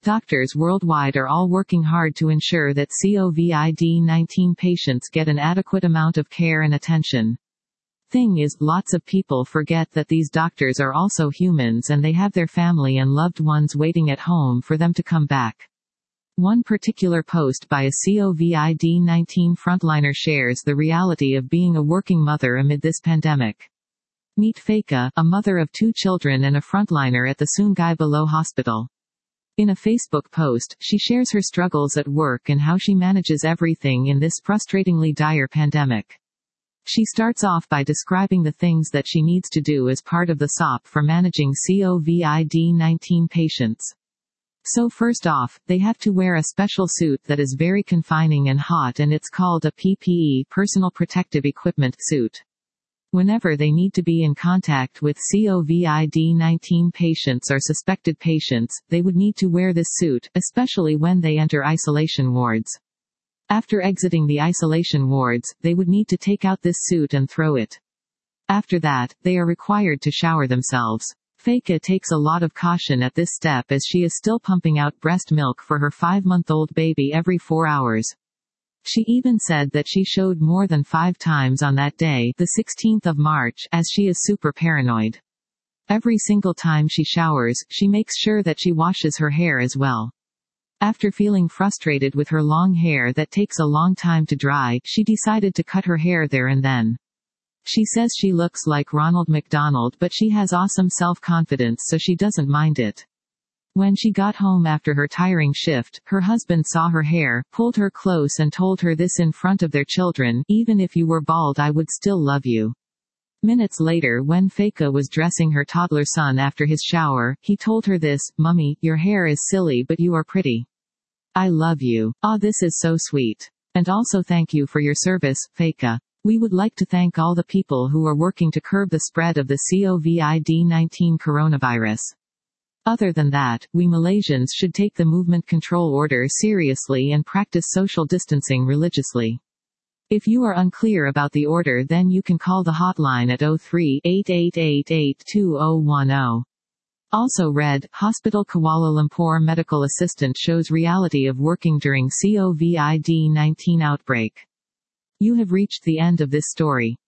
Doctors worldwide are all working hard to ensure that COVID-19 patients get an adequate amount of care and attention. Thing is, lots of people forget that these doctors are also humans and they have their family and loved ones waiting at home for them to come back. One particular post by a COVID-19 frontliner shares the reality of being a working mother amid this pandemic. Meet Faika, a mother of 2 children and a frontliner at the Sungai Buloh Hospital. In a Facebook post, she shares her struggles at work and how she manages everything in this frustratingly dire pandemic. She starts off by describing the things that she needs to do as part of the SOP for managing COVID-19 patients. So first off, they have to wear a special suit that is very confining and hot, and it's called a PPE, personal protective equipment suit. Whenever they need to be in contact with COVID-19 patients or suspected patients, they would need to wear this suit, especially when they enter isolation wards. After exiting the isolation wards, they would need to take out this suit and throw it. After that, they are required to shower themselves. Faika takes a lot of caution at this step as she is still pumping out breast milk for her 5-month-old baby every 4 hours. She even said that she showed more than 5 times on that day, the 16th of March, as she is super paranoid. Every single time she showers, she makes sure that she washes her hair as well. After feeling frustrated with her long hair that takes a long time to dry, she decided to cut her hair there and then. She says she looks like Ronald McDonald, but she has awesome self-confidence, so she doesn't mind it. When she got home after her tiring shift, her husband saw her hair, pulled her close and told her this in front of their children: "Even if you were bald, I would still love you." Minutes later, when Faika was dressing her toddler son after his shower, he told her this: "Mummy, your hair is silly but you are pretty. I love you. Ah, this is so sweet. And also thank you for your service, Faika. We would like to thank all the people who are working to curb the spread of the COVID-19 coronavirus. Other than that, we Malaysians should take the movement control order seriously and practice social distancing religiously. If you are unclear about the order, then you can call the hotline at 03-8888-2010. Also read, Hospital Kuala Lumpur medical assistant shows reality of working during COVID-19 outbreak. You have reached the end of this story.